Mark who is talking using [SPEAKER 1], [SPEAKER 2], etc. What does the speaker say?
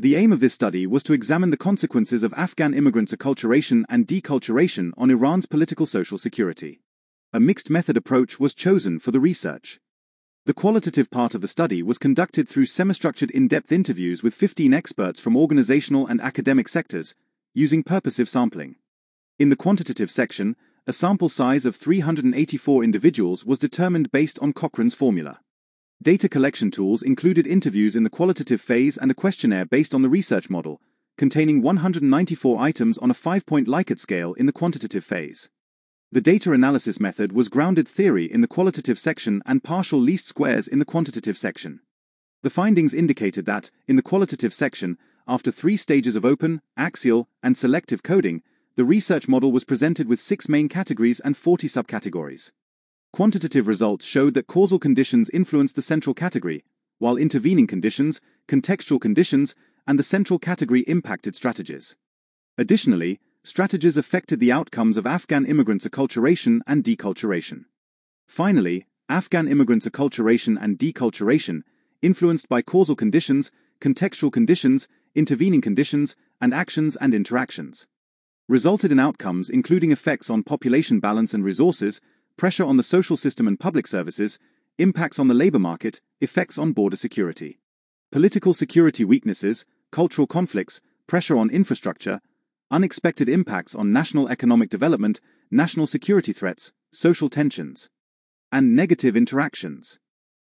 [SPEAKER 1] The aim of this study was to examine the consequences of Afghan immigrants' acculturation and deculturation on Iran's political social security. A mixed method approach was chosen for the research. The qualitative part of the study was conducted through semi-structured in-depth interviews with 15 experts from organizational and academic sectors, using purposive sampling. In the quantitative section, a sample size of 384 individuals was determined based on Cochrane's formula. Data collection tools included interviews in the qualitative phase and a questionnaire based on the research model, containing 194 items on a 5-point Likert scale in the quantitative phase. The data analysis method was grounded theory in the qualitative section and partial least squares in the quantitative section. The findings indicated that, in the qualitative section, after 3 stages of open, axial, and selective coding, the research model was presented with 6 main categories and 40 subcategories. Quantitative results showed that causal conditions influenced the central category, while intervening conditions, contextual conditions, and the central category impacted strategies. Additionally, strategies affected the outcomes of Afghan immigrants' acculturation and deculturation. Finally, Afghan immigrants' acculturation and deculturation, influenced by causal conditions, contextual conditions, intervening conditions, and actions and interactions, resulted in outcomes including effects on population balance and resources, pressure on the social system and public services, impacts on the labor market, effects on border security, political security weaknesses, cultural conflicts, pressure on infrastructure, unexpected impacts on national economic development, national security threats, social tensions, and negative interactions.